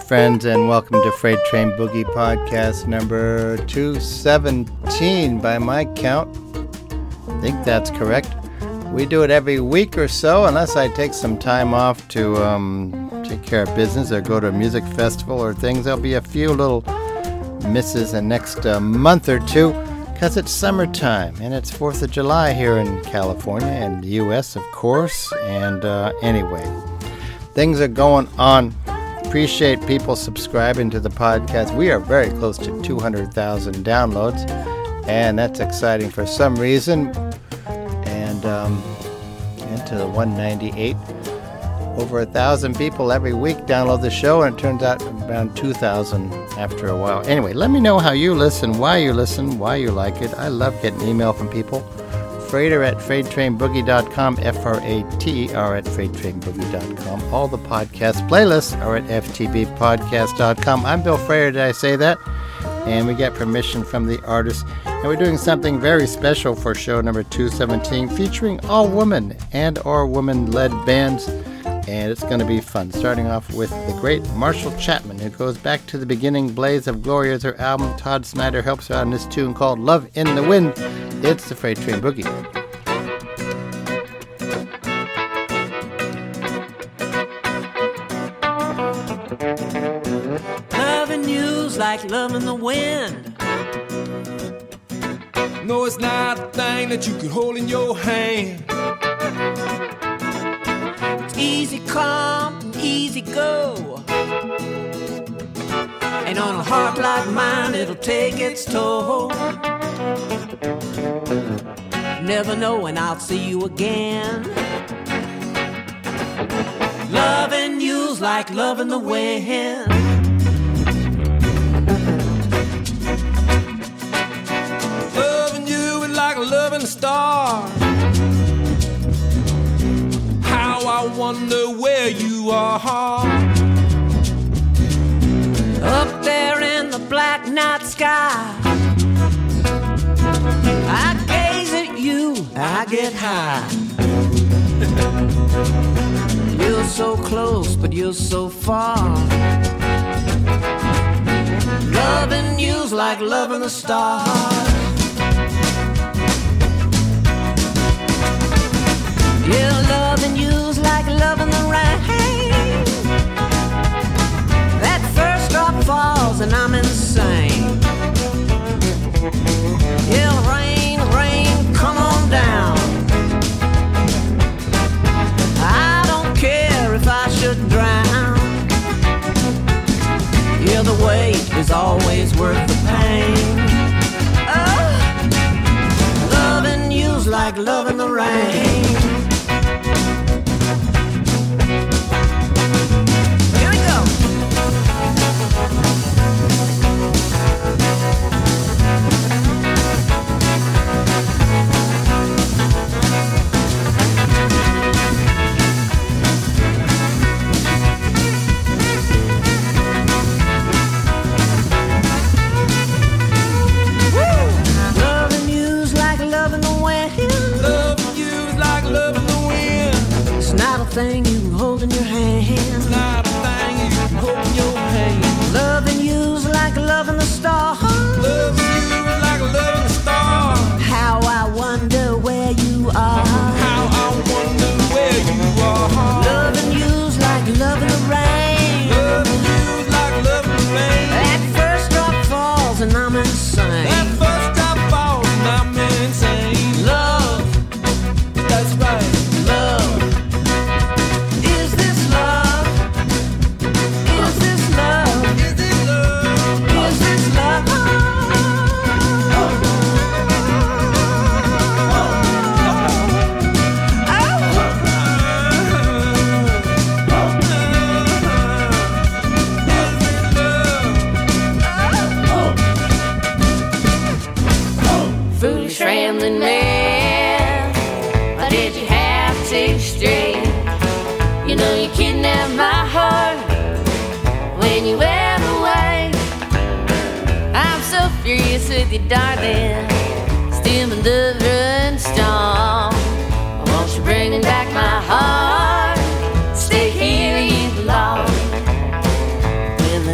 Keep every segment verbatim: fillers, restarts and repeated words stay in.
friends, and welcome to Freight Train Boogie Podcast number two seventeen by my count. I think that's correct. We do it every week or so, unless I take some time off to um, take care of business or go to a music festival or things. There'll be a few little misses in next uh, month or two, because it's summertime, and it's fourth of July here in California and the U S, of course. And uh, anyway, things are going on. Appreciate people subscribing to the podcast. We are very close to two hundred thousand downloads, and that's exciting for some reason. And um, into the one ninety-eight. Over a thousand people every week download the show, and it turns out around two thousand after a while. Anyway, let me know how you listen, why you listen, why you like it. I love getting email from people. Freighter at freight train boogie dot com, F R A T E R at freight train boogie dot com. All the podcast playlists are at f t b podcast dot com. I'm Bill Freighter, did I say that? And we get permission from the artist. And we're doing something very special for show number two seventeen, featuring all women and or women-led bands. And it's going to be fun. Starting off with the great Marshall Chapman, who goes back to the beginning. Blaze of Glory is her album. Todd Snyder helps her out in this tune called Love in the Wind. It's the Freight Train Boogie. Loving you's like loving the wind. No, it's not a thing that you can hold in your hand. Easy come, easy go. And on a heart like mine, it'll take its toll. Never know when I'll see you again. Loving you's like loving the wind. Loving you is like loving a star. I wonder where you are. Up there in the black night sky, I gaze at you, I get high. You're so close, but you're so far. Loving you's like loving the stars. Yeah, loving you's like loving the rain. That first drop falls and I'm insane. Yeah, rain, rain, come on down. I don't care if I should drown. Yeah, the wait is always worth the pain. Oh, loving you's like loving the rain. Thing you can hold in your hand. It's not a thing you can hold in your hand. Loving you's like loving the stars. Loving you is like loving the stars. How I wonder where you are. How I wonder where you are. Loving you's like loving the rain. Loving you is like loving the rain. That first drop falls and I'm insane. That first drop falls and I'm insane. Love, that's right. Love. Rambling man, why did you have to stray? You know you kidnapped my heart when you went away. I'm so furious with you, darling, still in the run storm. Won't you bring me back my heart? Stay here you belong. When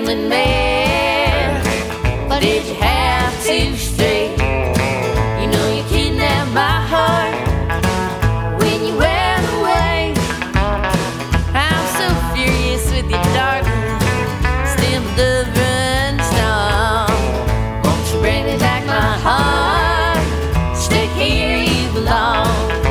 rambling man. Why did you have to stray? You know you kidnapped my heart when you went away. I'm so furious with you, darling, still the run storm. Won't you bring me back my heart? Stay here, you belong.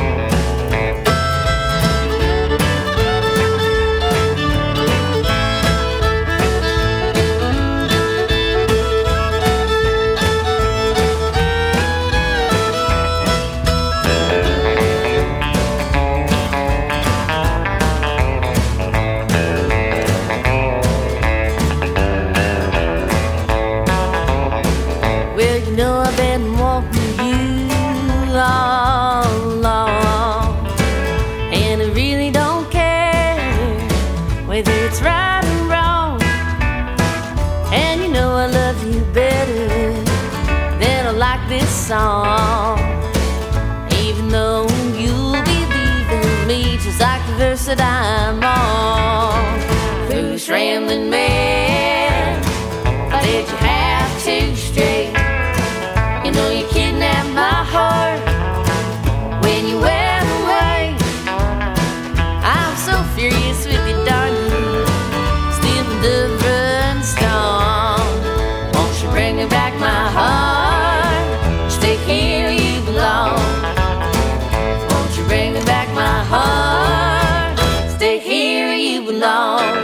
Song. Even though you'll be leaving me just like the verse that I'm on. Who's rambling man? Why did you have to stray? You know you kidnapped my heart when you went away. I'm so furious with you, darling, still the run storm. Won't you bring me back my heart? Stay here, you belong. Won't you bring me back my heart? Stay here, you belong.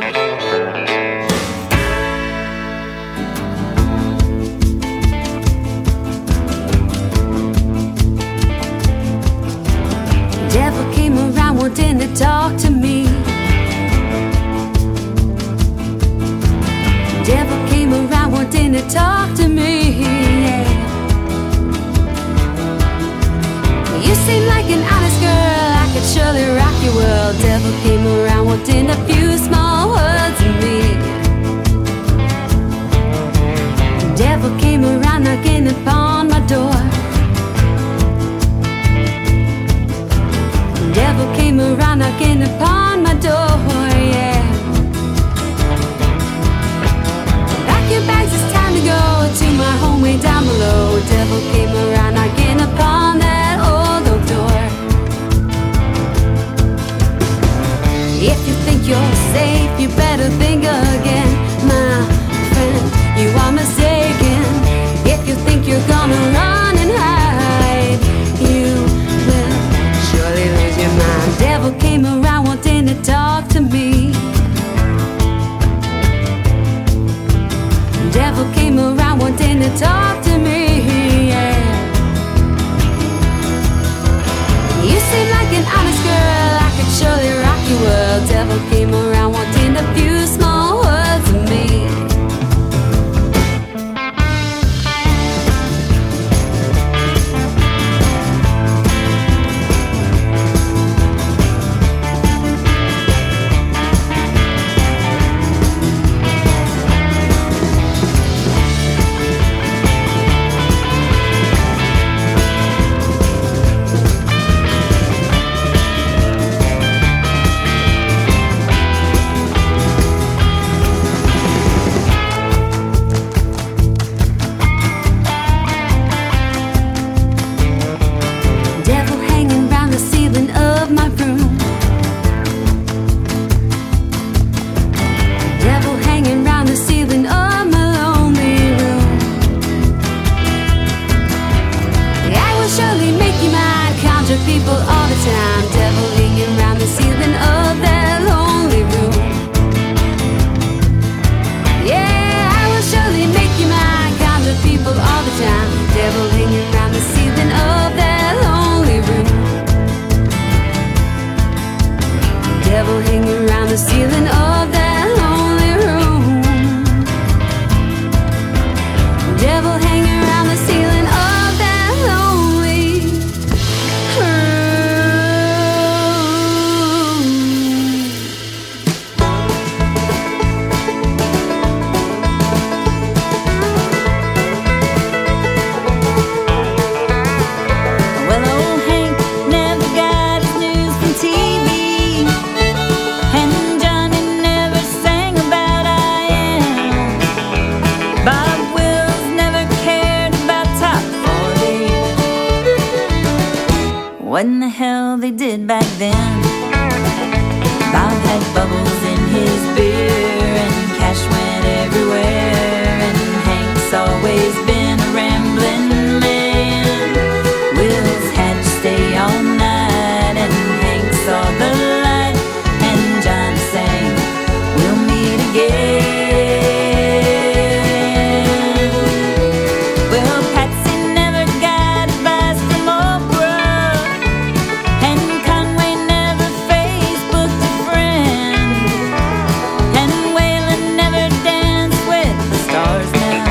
The devil came around wanting to talk to me. The devil came around wanting to talk to me, yeah. You seem like an honest girl, I could surely rock your world. Devil came around wanting a few small words of me. The devil came around knocking upon my door. The devil came around knocking upon my door, yeah. Pack your bags, it's time to go to my home way down below. The devil came around knocking upon that old door. If you think you're safe, you better think again, my friend, you are mistaken. If you think you're gonna run and hide, you will surely lose your mind. Devil came around wanting to talk to me. Devil came around wanting to talk to me, yeah. You seem like an honest girl, I could surely rock your world. Devil came around wanting a few small words what in the hell they did back then. Bob had bubbles in his beer, and cash went everywhere, and Hank's always been a rambling man. Wills had to stay all night, and Hank saw the light, and John sang, we'll meet again. Well, Patsy never got a bus from Oprah, and Conway never Facebooked a friend, and Waylon never danced with the stars now.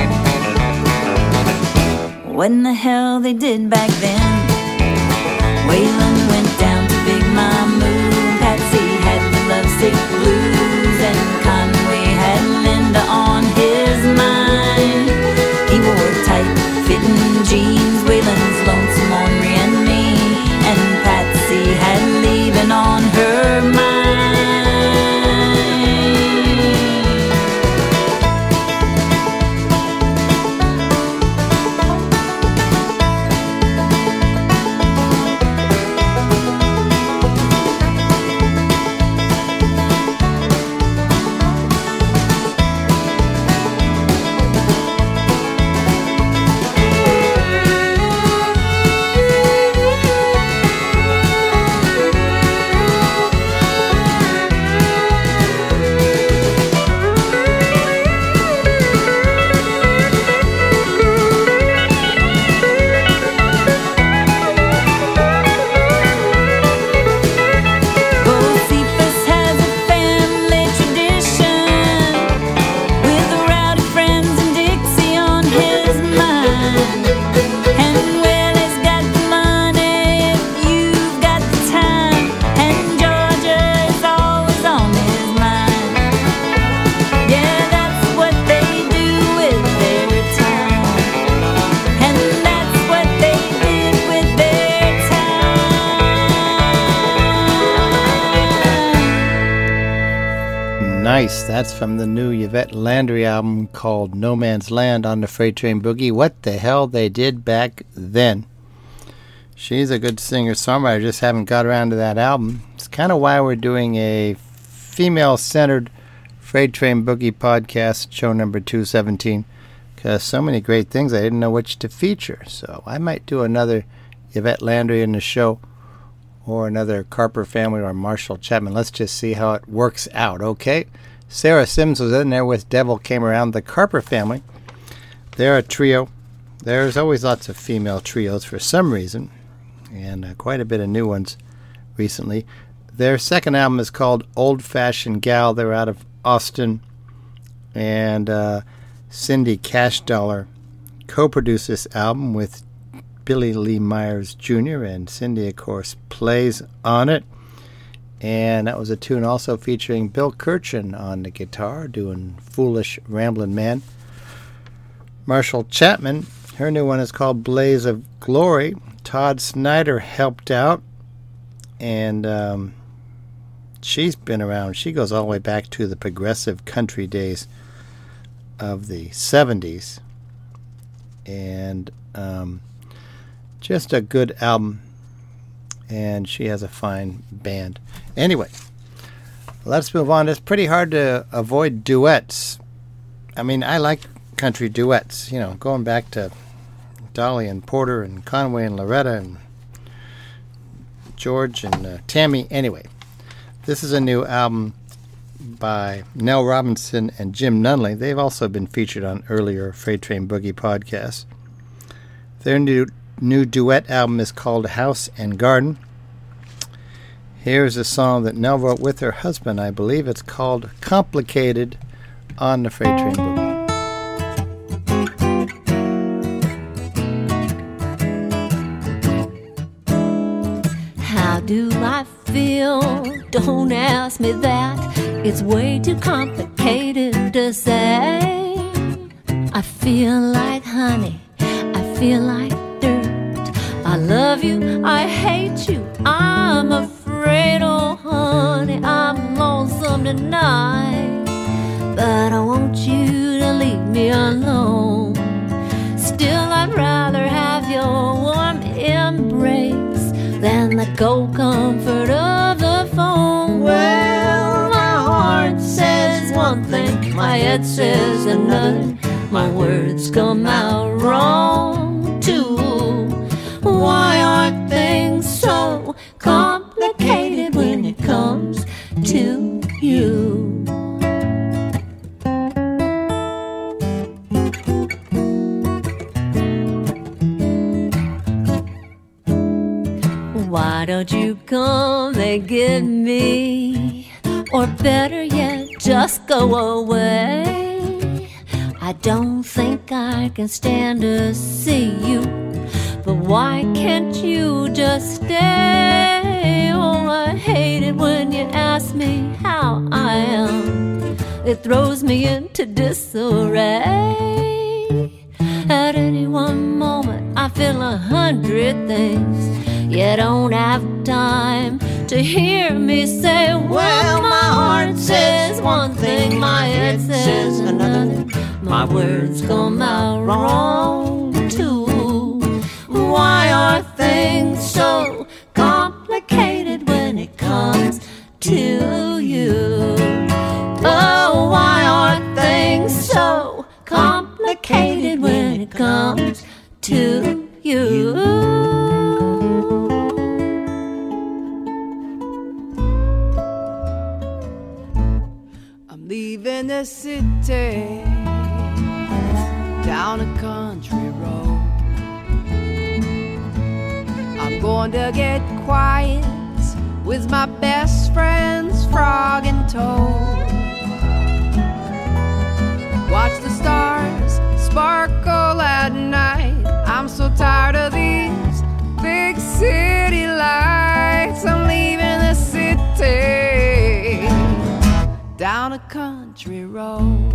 What in the hell they did back then? Waylon went down to Big Mamu, Patsy had the lovesick blues, and Conway had Linda on his mind. He wore tight-fitting jeans, Waylon's lonesome, ornery, and mean, and Patsy had leaving on her mind. Bocephus has a family tradition, with the rowdy friends and Dixie on his mind. And Willie's got the money if you've got the time, and Georgia is always on his mind. Yeah, that's what they do with their time, and that's what they did with their time. Nice. That's from the new Yvette Landry album called No Man's Land on the Freight Train Boogie. What the hell they did back then. She's a good singer-songwriter. Just haven't got around to that album. It's kind of why we're doing a female-centered Freight Train Boogie podcast, show number two seventeen, because so many great things I didn't know which to feature. So I might do another Yvette Landry in the show, or another Carper family, or Marshall Chapman. Let's just see how it works out, okay? Sarah Sims was in there with Devil Came Around. The Carper family, they're a trio. There's always lots of female trios for some reason, and uh, quite a bit of new ones recently. Their second album is called Old Fashioned Gal. They're out of Austin, and uh, Cindy Cash Dollar co-produced this album with Billy Lee Myers Junior, and Cindy, of course, plays on it. And that was a tune also featuring Bill Kirchen on the guitar, doing Foolish Ramblin' Man. Marshall Chapman, her new one is called Blaze of Glory. Todd Snyder helped out, and um, she's been around. She goes all the way back to the progressive country days of the seventies. And um, just a good album, and she has a fine band. Anyway, let's move on. It's pretty hard to avoid duets. I mean, I like country duets, you know, going back to Dolly and Porter and Conway and Loretta and George and uh, Tammy. Anyway, this is a new album by Nell Robinson and Jim Nunley. They've also been featured on earlier Freight Train Boogie podcasts. Their new new duet album is called House and Garden. Here's a song that Nell wrote with her husband. I believe it's called Complicated on the Freight Train Boogie. How do I feel? Don't ask me that. It's way too complicated to say. I feel like honey, I feel like dirt. I love you, I hate you, I'm afraid, oh honey, I'm lonesome tonight. But I want you to leave me alone. Still I'd rather have your warm embrace than the cold comfort of the phone. Well, my heart says one thing, my head says another. My words come out wrong too. Why aren't things so complicated when it comes to you? Why don't you come and get me? Or better yet, just go away. I don't think I can stand to see you, but why can't you just stay? Oh, I hate it when you ask me how I am. It throws me into disarray. At any one moment I feel a hundred things. You don't have time to hear me say, well, my heart says one thing, my head says another. My words come out wrong too. Why are things so complicated when it comes to you? Oh, why are things so complicated when it comes to you? Leaving the city down a country road. I'm going to get quiet with my best friends Frog and Toad. Watch the stars sparkle at night. I'm so tired of these big city lights. I'm leaving the city down a country road.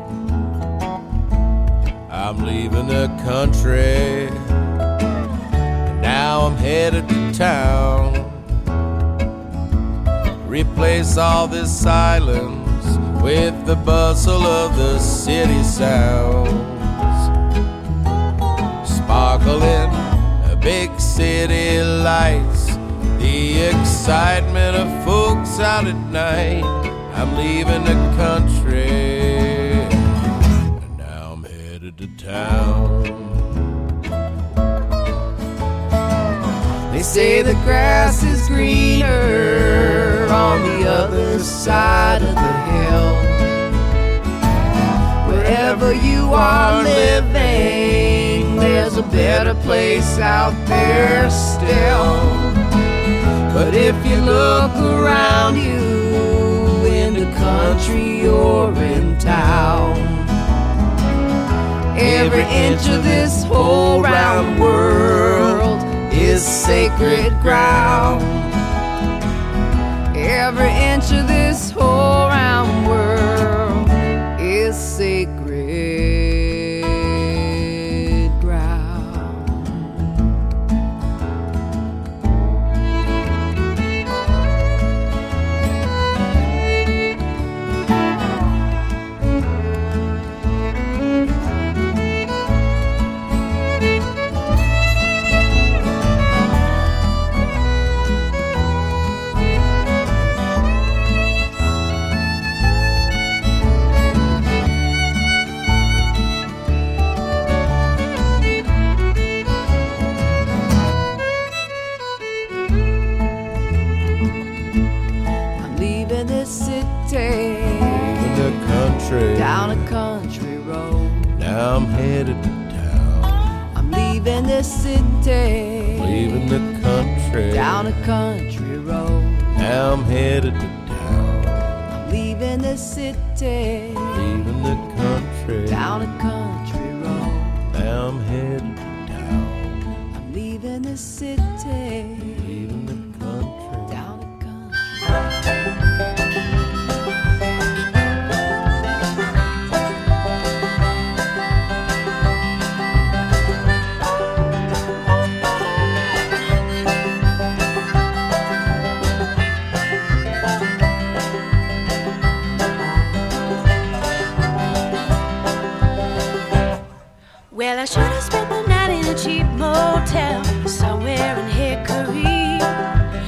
I'm leaving the country, and now I'm headed to town. Replace all this silence with the bustle of the city sounds. Sparkling big city lights, the excitement of folks out at night. I'm leaving the country, and now I'm headed to town. They say the grass is greener on the other side of the hill. Wherever you are living, there's a better place out there still. But if you look around you, in the country or in town, every inch of this whole round world is sacred ground. Every inch of this whole round world is sacred ground. Down a country road. Now I'm headed to town. I'm leaving the city. Leaving the country. Down a country road. Now I'm headed to town. I'm leaving the city. Leaving the country. Down a country road. Now I'm headed to town. I'm leaving the city. Leaving the country. Down a country. Well, I should have spent the night in a cheap motel somewhere in Hickory.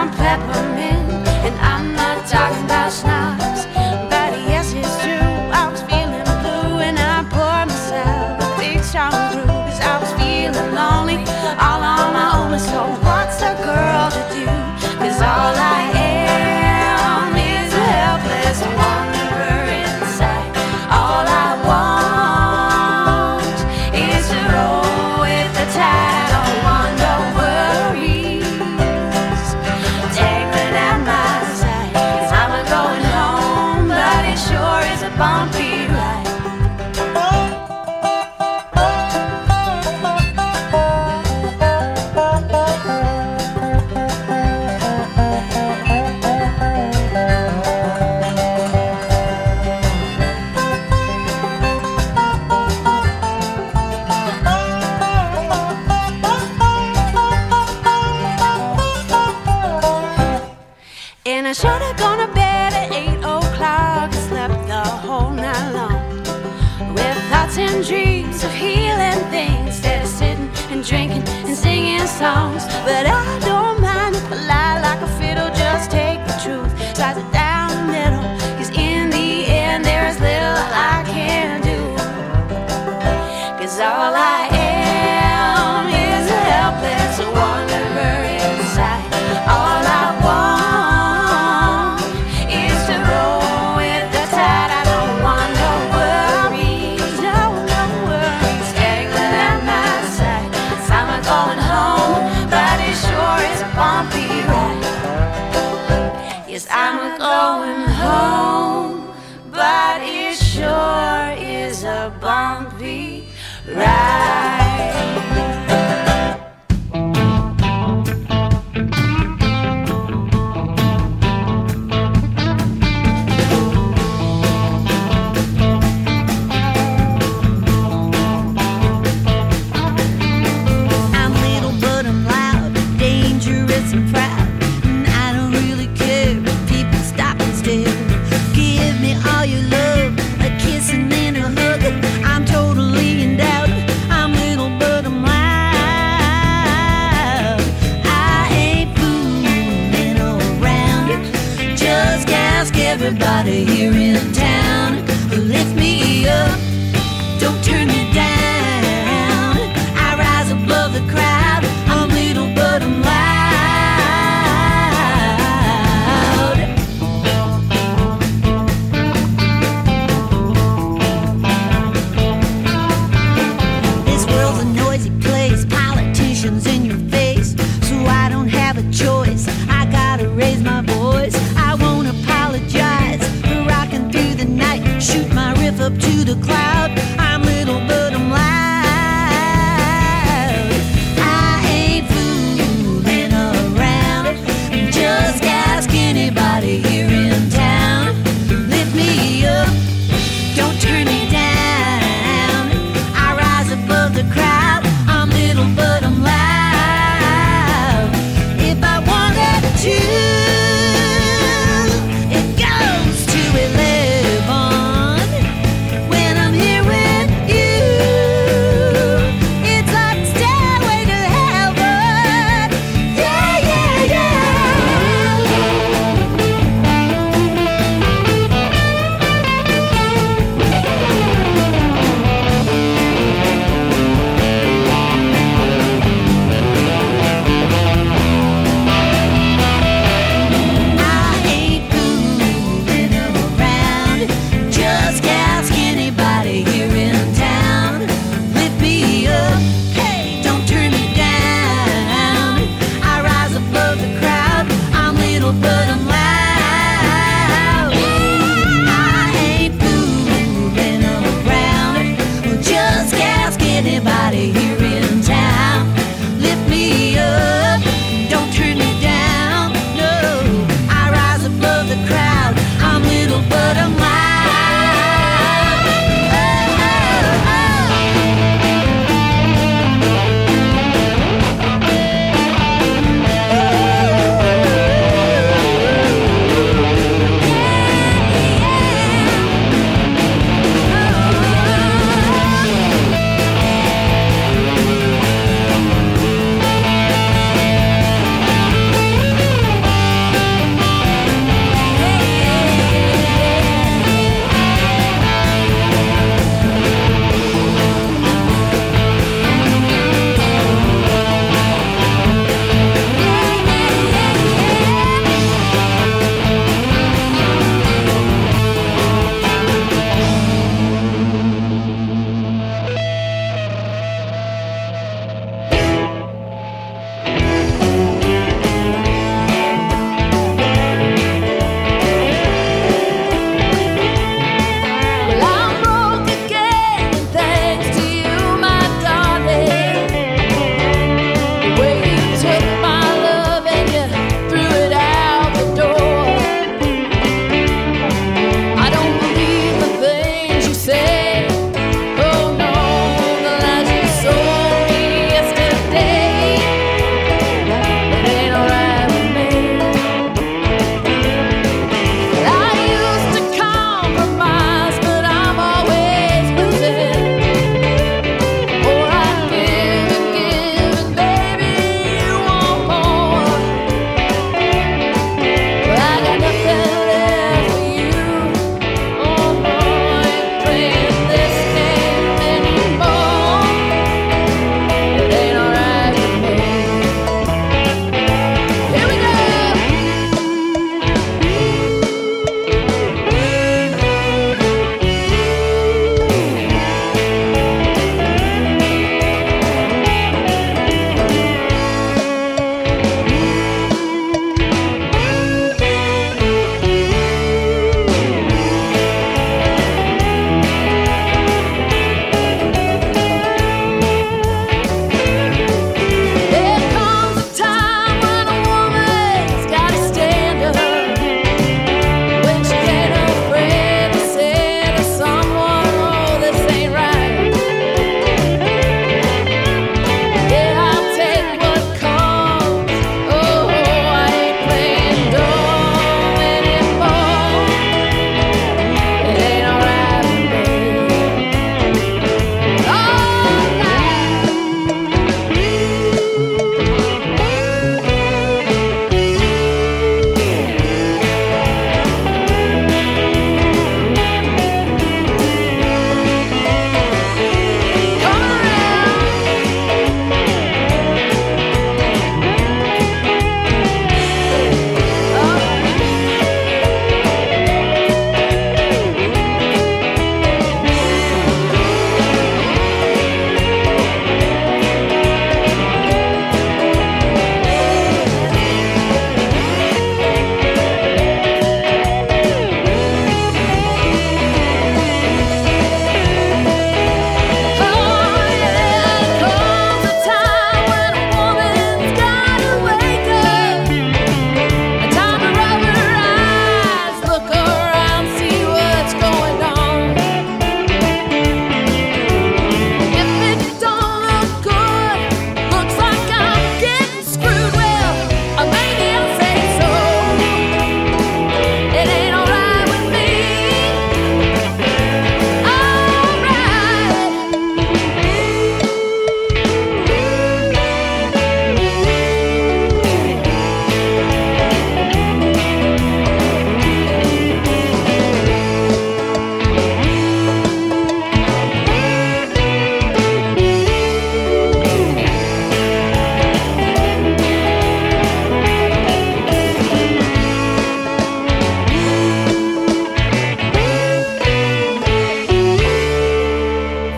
some peppermint. And I'm not talking about schnapps, but yes, it's true. I was feeling blue and I poured myself a big strong brew, 'cause I was feeling lonely all on my own. So what's a girl to do? 'Cause all I am is a helpless wanderer inside. All I want is to roll with the tide. I don't want no worries dangling at my side. 'Cause I'm a going home, but it sure is a bumpy ride. And I should have gone to bed at eight o'clock and slept the whole night long, with thoughts and dreams of healing things, instead of sitting and drinking and singing songs. But I don't mind if I lie like a fiddle, just take the truth, slice it down the middle, 'cause in the end there is little I can do. 'Cause all I am is a helpless wanderer inside. All I want is to roll with the tide. I don't want no worries, no, no worries dangling at my side. 'Cause I'm a going home, but it sure is a bumpy ride. Yes, I'm a going home, but it sure is a bumpy ride. I'm little but I'm loud, dangerous and proud, and I don't really care if people stop and stare. Give me all your love, a kiss and then a hug. I'm totally endowed. I'm little but I'm loud. I ain't fooling around. Just ask everybody here in town. Lift me up, don't turn me down. I rise above the crowd. I'm little but I'm loud. This world's a noisy place, politicians in your face, so I don't have a choice. I gotta raise my voice. I won't apologize for rocking through the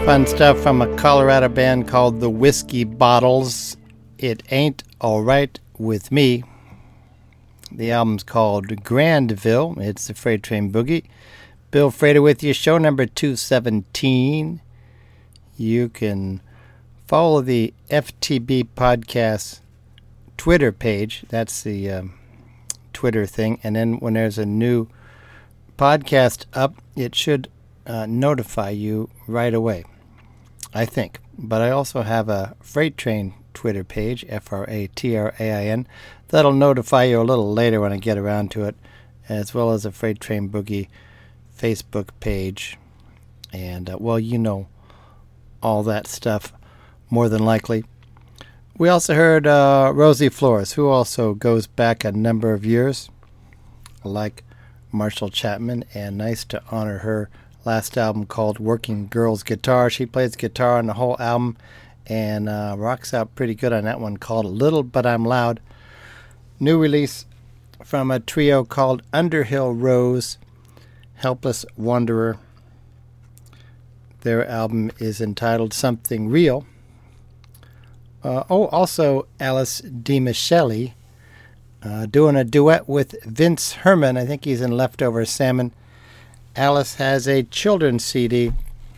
Fun stuff from a Colorado band called the Whiskey Bottles. It Ain't Alright With Me. The album's called Grandville. It's the Freight Train Boogie. Bill Frater with you, show number two seventeen. You can follow the F T B Podcast Twitter page. That's the um, Twitter thing. And then when there's a new podcast up, it should uh, notify you right away, I think. But I also have a Freight Train Twitter page, F R A T R A I N. That'll notify you a little later when I get around to it, as well as a Freight Train Boogie Facebook page. And, uh, well, you know all that stuff, more than likely. We also heard uh, Rosie Flores, who also goes back a number of years, like Marshall Chapman, and nice to honor her last album called Working Girls Guitar. She plays guitar on the whole album and uh, rocks out pretty good on that one called Little But I'm Loud. New release from a trio called Underhill Rose, Helpless Wanderer. Their album is entitled Something Real. Uh, oh, also Alice DiMichele uh, doing a duet with Vince Herman. I think he's in Leftover Salmon. Alice has a children's C D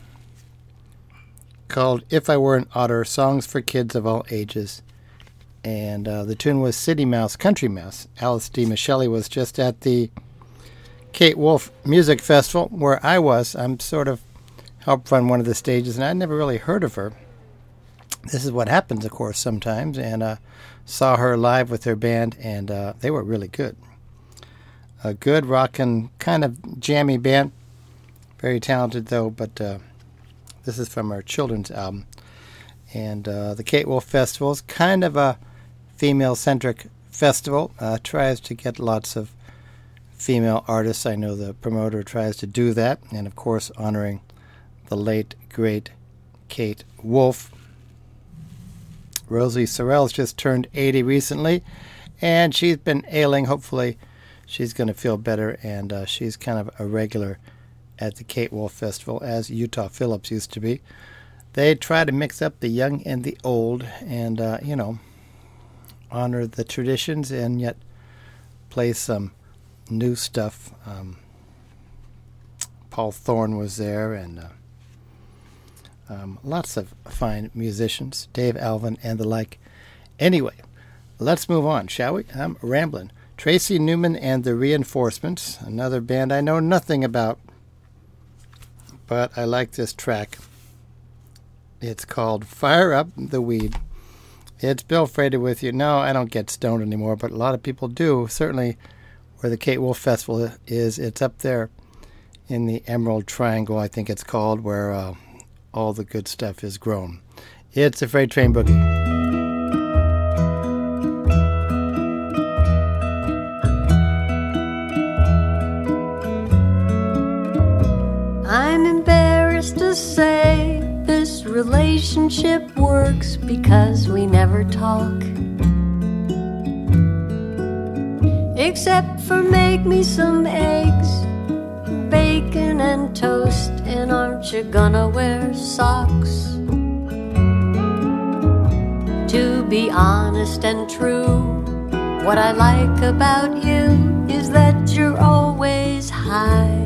called If I Were an Otter, Songs for Kids of All Ages. And uh, the tune was City Mouse, Country Mouse. Alice DiMichele was just at the Kate Wolf Music Festival where I was. I'm sort of helped run one of the stages, and I'd never really heard of her. This is what happens, of course, sometimes. And uh, saw her live with her band, and uh, they were really good. A good rockin' kind of jammy band. Very talented, though, but uh, this is from her children's album. And uh, the Kate Wolf Festival is kind of a female-centric festival. Uh, tries to get lots of female artists. I know the promoter tries to do that. And, of course, honoring the late, great Kate Wolf. Rosie Sorrell's just turned eighty recently, and she's been ailing. Hopefully she's going to feel better, and uh, she's kind of a regular at the Kate Wolf Festival, as Utah Phillips used to be. They try to mix up the young and the old and, uh, you know, honor the traditions and yet play some new stuff. Um, Paul Thorne was there, and uh, um, lots of fine musicians, Dave Alvin and the like. Anyway, let's move on, shall we? I'm rambling. Tracy Newman and the Reinforcements, another band I know nothing about, but I like this track. It's called Fire Up the Weed. It's Bill Frater with you. No, I don't get stoned anymore, but a lot of people do. Certainly where the Kate Wolf Festival is, it's up there in the Emerald Triangle, I think it's called, where uh, all the good stuff is grown. It's a Freight Train Boogie. I'm embarrassed to say this relationship works because we never talk. Except for make me some eggs, bacon and toast, and aren't you gonna wear socks? To be honest and true, what I like about you is that you're always high.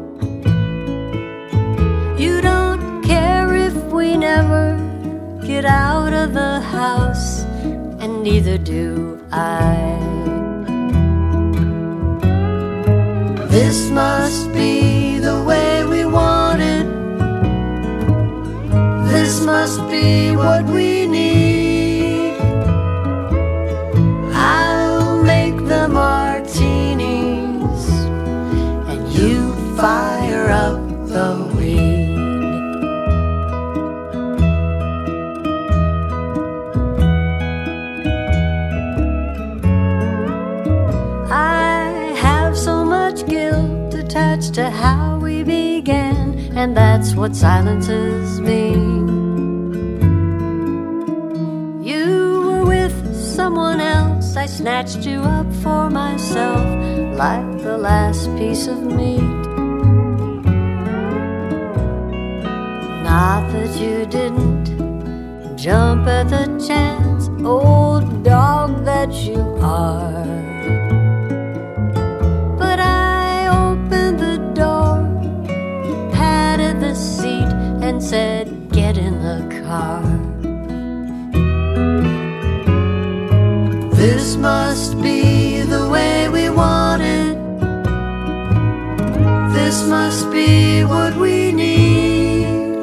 You don't care if we never get out of the house, and neither do I. This must be the way we want it. This must be what we need. I'll make the martinis, and you fire up the weed. To how we began, and that's what silences me. You were with someone else, I snatched you up for myself like the last piece of meat. Not that you didn't jump at the chance, old dog that you are. But I opened the door, patted the seat, and said, get in the car. This must be the way we want it. This must be what we need.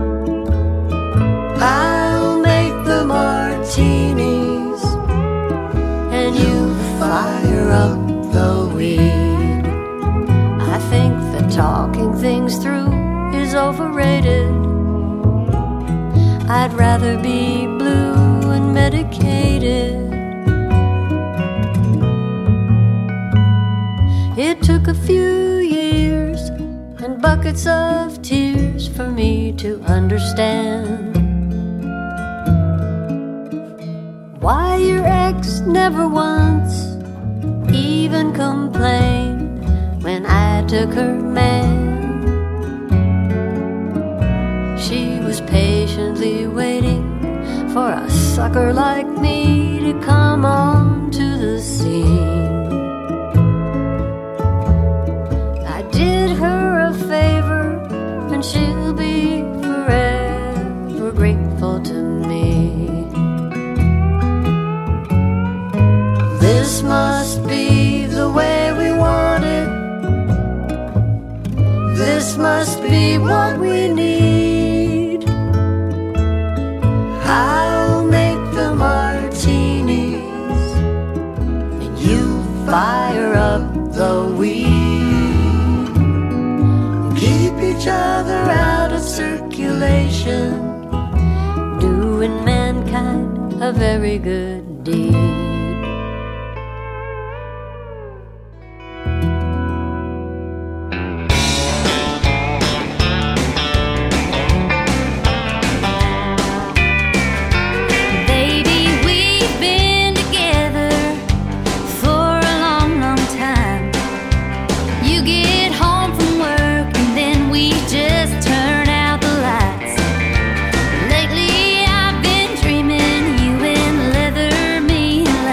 I'll make the martinis, and you fire up the weed. I think that talking things through is overrated. I'd rather be blue and medicated. It took a few years and buckets of tears for me to understand why your ex never once even complained when I took her man. She was patiently waiting for a sucker like me to come on to the scene. I did her a favor, and she'll be forever grateful to me. This must be the way we want it. This must be what we need. I'll make the martinis, and you fire up the weed. Keep each other out of circulation, doing mankind a very good deed. Lately I've been dreaming you in leather, me in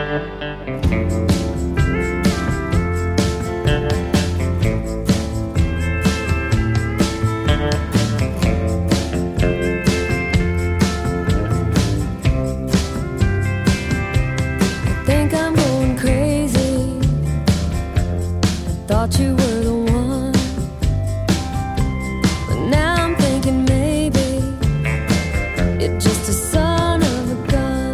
think I'm going crazy. I thought you were the one, but now I'm thinking maybe you're just a son of a gun.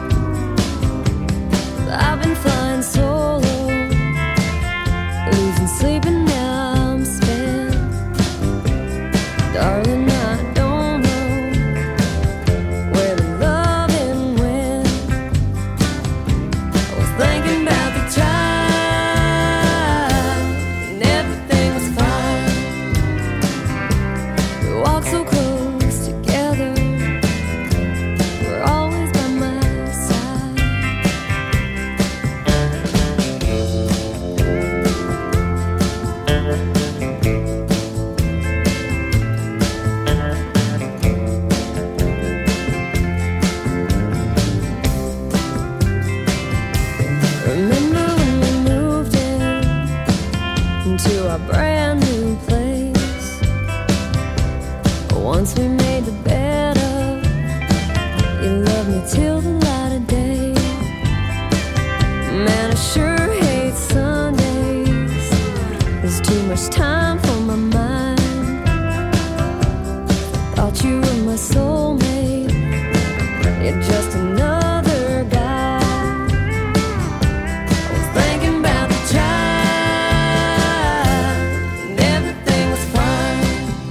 I've been flying solo, losing sleep and now I'm spent. Darling, I don't know where the loving went. I was thinking about the time and everything was fine. We walked so close together, you were always by my side. Remember when we moved in into our brand new place? Once we made the bed up, you loved me till the light of day. Man, I sure hate Sundays. There's too much time for my mind. Thought you were my soulmate, you're just another guy. I was thinking about the time and everything was fine.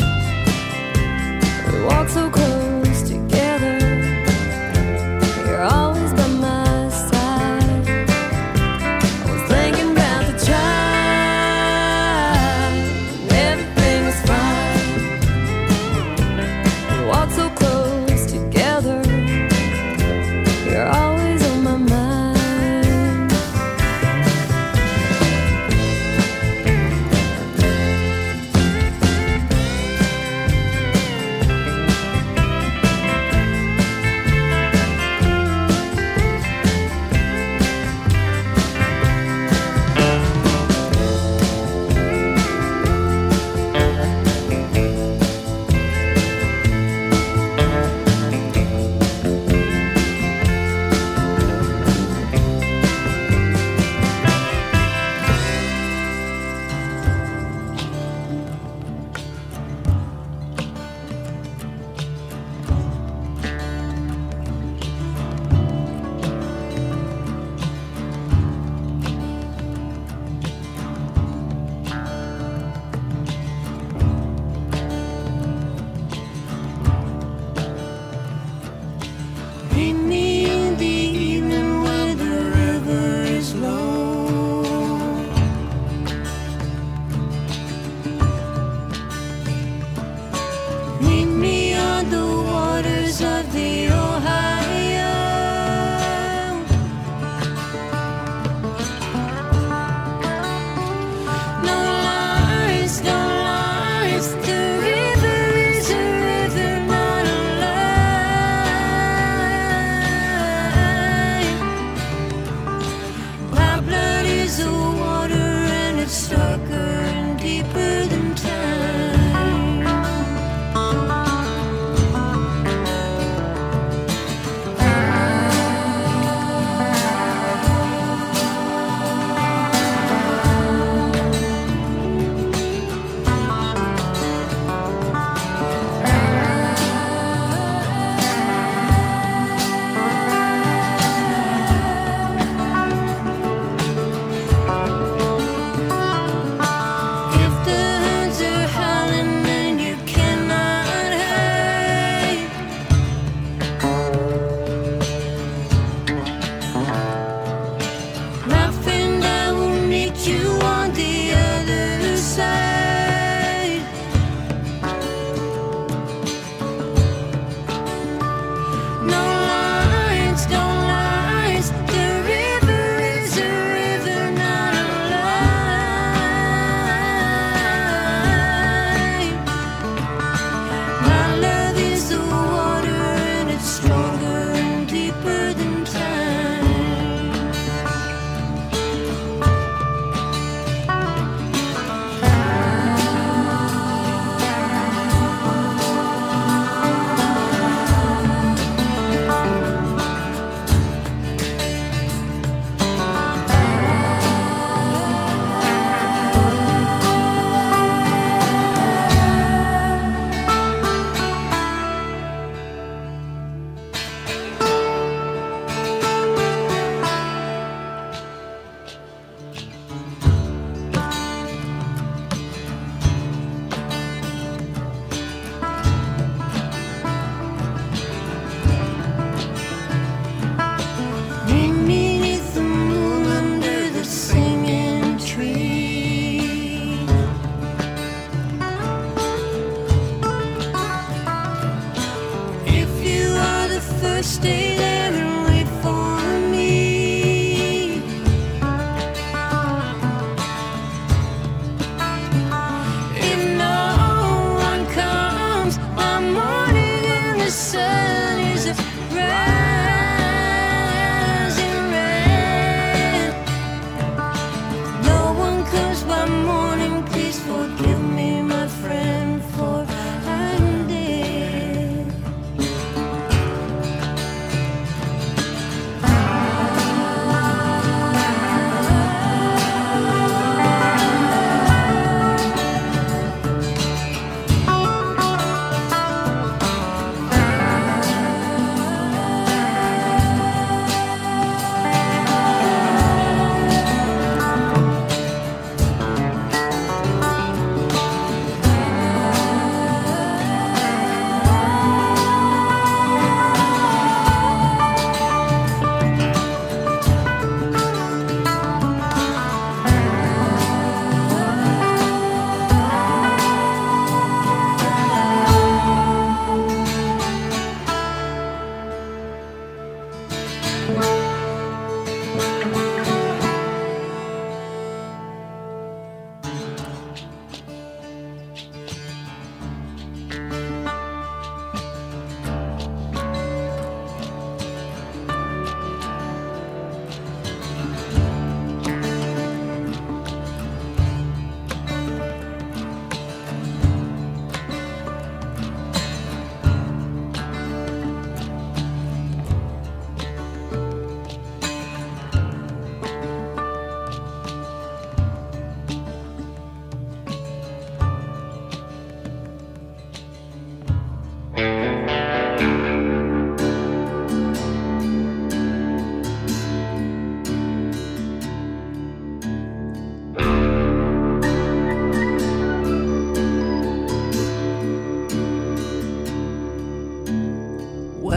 We walked so close together, you're always by my side. I was thinking about the time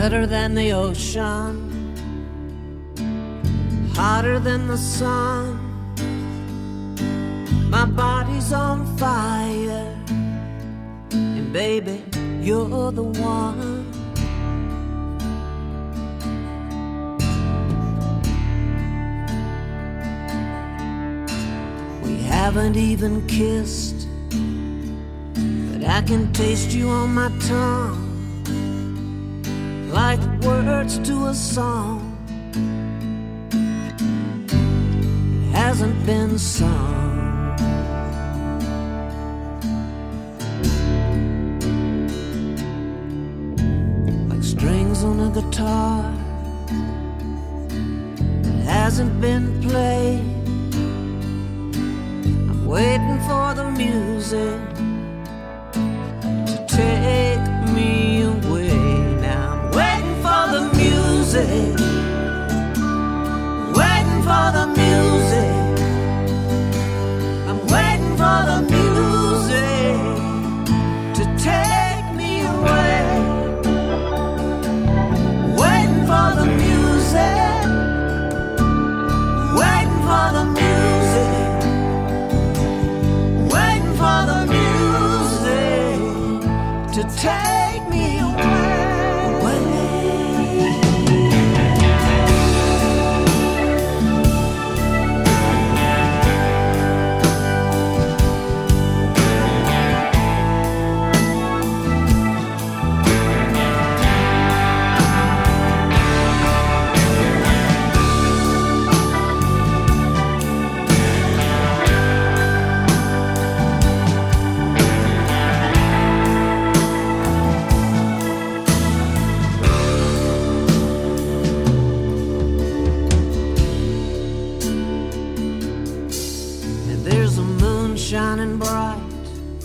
wetter than the ocean, hotter than the sun. My body's on fire, and baby, you're the one. We haven't even kissed, but I can taste you on my tongue, like words to a song that hasn't been sung. Strings on a guitar that hasn't been played. I'm waiting for the music to take me away. Now I'm waiting for the music, waiting for the music. I'm waiting for the music to take me away. For the music, waiting for the music, waiting for the music to take me away. Shining bright,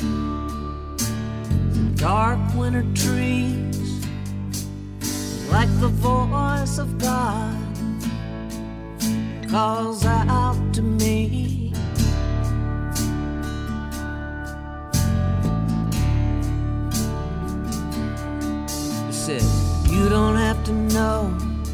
dark winter trees, like the voice of God calls out to me. He said, you don't have to know,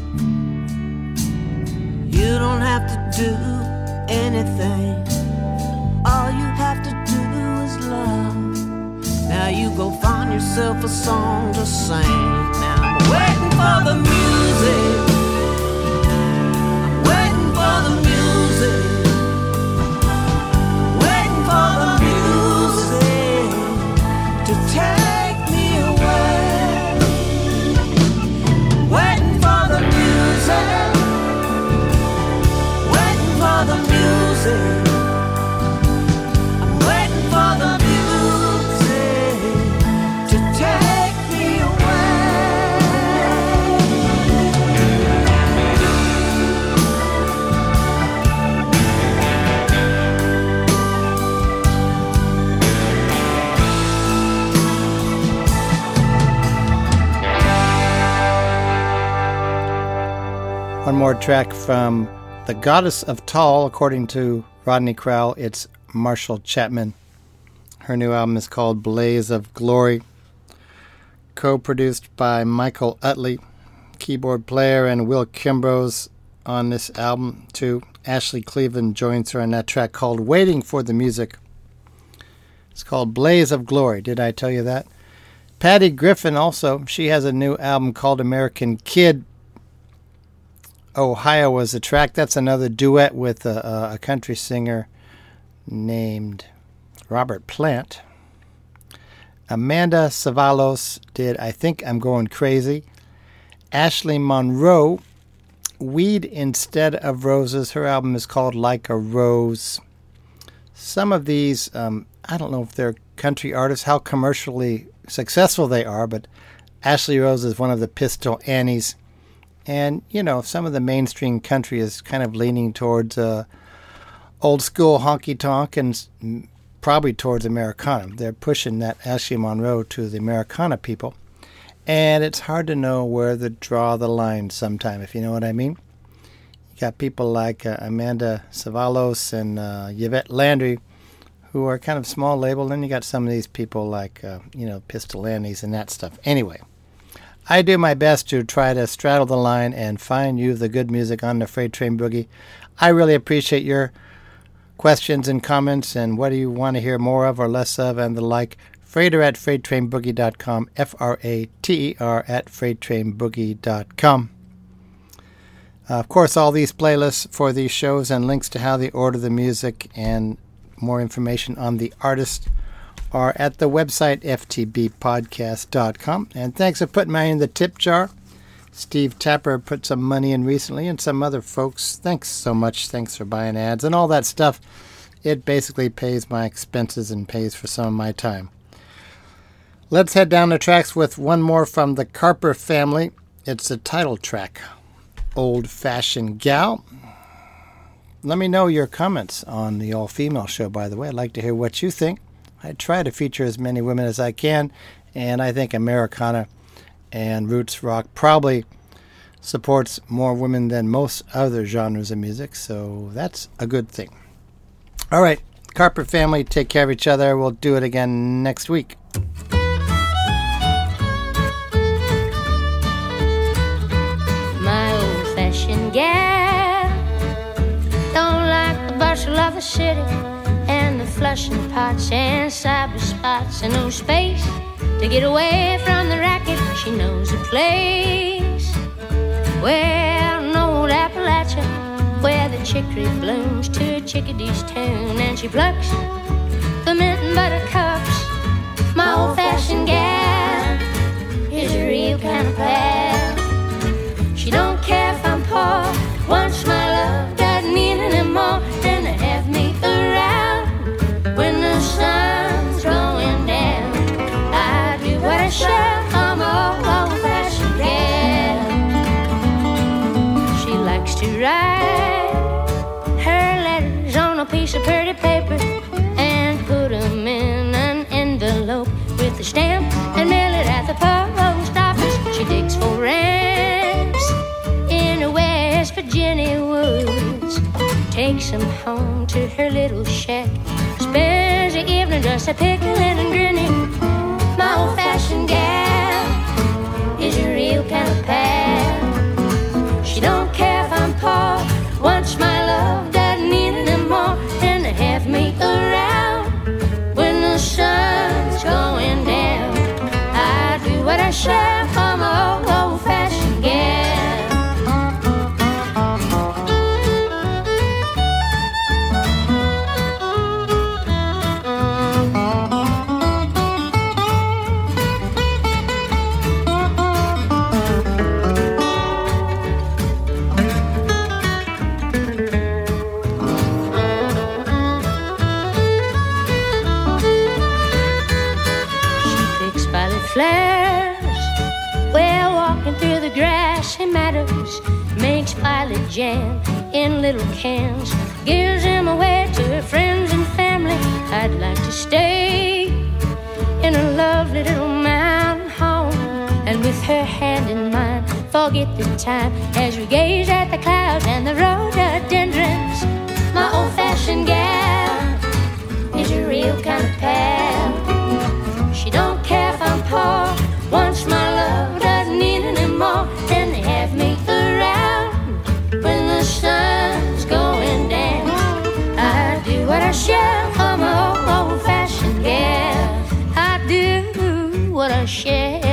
you don't have to do anything. All you have to do is love. Now you go find yourself a song to sing. Now I'm waiting for the music, I'm waiting for the music, waiting for the music to take me away. Waiting for the music, waiting for the music. For the music to take me One more track from The Goddess of Tall, according to Rodney Crowell. It's Marshall Chapman. Her new album is called Blaze of Glory, co-produced by Michael Utley, keyboard player, and Will Kimbrough on this album too. Ashley Cleveland joins her on that track called Waiting for the Music. It's called Blaze of Glory. Did I tell you that? Patty Griffin also, she has a new album called American Kid. Ohio was the track. That's another duet with a, a country singer named Robert Plant. Amanda Savalos did I Think I'm Going Crazy. Ashley Monroe, Weed Instead of Roses. Her album is called Like a Rose. Some of these, um, I don't know if they're country artists, how commercially successful they are, but Ashley Rose is one of the Pistol Annies. And, you know, some of the mainstream country is kind of leaning towards uh, old school honky-tonk and probably towards Americana. They're pushing that Ashley Monroe to the Americana people. And it's hard to know where to draw the line sometime, if you know what I mean. You got people like uh, Amanda Savalos and uh, Yvette Landry, who are kind of small label. Then you got some of these people like, uh, you know, Pistol Annies and that stuff. Anyway, I do my best to try to straddle the line and find you the good music on the Freight Train Boogie. I really appreciate your questions and comments and what do you want to hear more of or less of and the like. Freighter at freight train boogie dot com, F R A T E R at freight train boogie dot com. Uh, of course, all these playlists for these shows and links to how they order the music and more information on the artist are at the website f t b podcast dot com. And thanks for putting money in the tip jar. Steve Tapper put some money in recently and some other folks. Thanks so much. Thanks for buying ads and all that stuff. It basically pays my expenses and pays for some of my time. Let's head down the tracks with one more from the Carper family. It's the title track, Old Fashioned Gal. Let me know your comments on the all-female show, by the way. I'd like to hear what you think. I try to feature as many women as I can, and I think Americana and roots rock probably supports more women than most other genres of music, so that's a good thing. All right, Carper family, take care of each other. We'll do it again next week. My old-fashioned gal don't like the bustle of the city and the flushing pots and cyber spots and no space to get away from the racket. She knows a place where an old Appalachia, where the chicory blooms to a chickadee's tune, and she plucks the mint and buttercups. My old-fashioned gal is a real kind of pal. She don't care if I'm poor. Once my love doesn't mean anymore, and to have me around when the sun's going down. I do what I shall. I'm an old-fashioned gal. She likes to write her letters on a piece of pretty paper and put them in an envelope with a stamp and mail it at the post office. She digs for ramps in the West Virginia woods, takes them home to her little shack, spends the evening just a pickling and grinning. My old-fashioned gal is a real kind of pal. She don't care if I'm poor. Once my love doesn't need anymore, and to have me around when the sun's going down. I do what I shall for my old, old-fashioned gal. Well, walking through the grassy meadows, makes violet jam in little cans, gives them away to her friends and family. I'd like to stay in a lovely little mountain home, and with her hand in mine, forget the time as we gaze at the clouds and the rhododendrons. My old-fashioned gal is a real kind of pal. She don't care if I'm poor. Once my love doesn't need anymore, then they have me around when the sun's going down. I do what I shall for my old, old-fashioned gal. I do what I shall.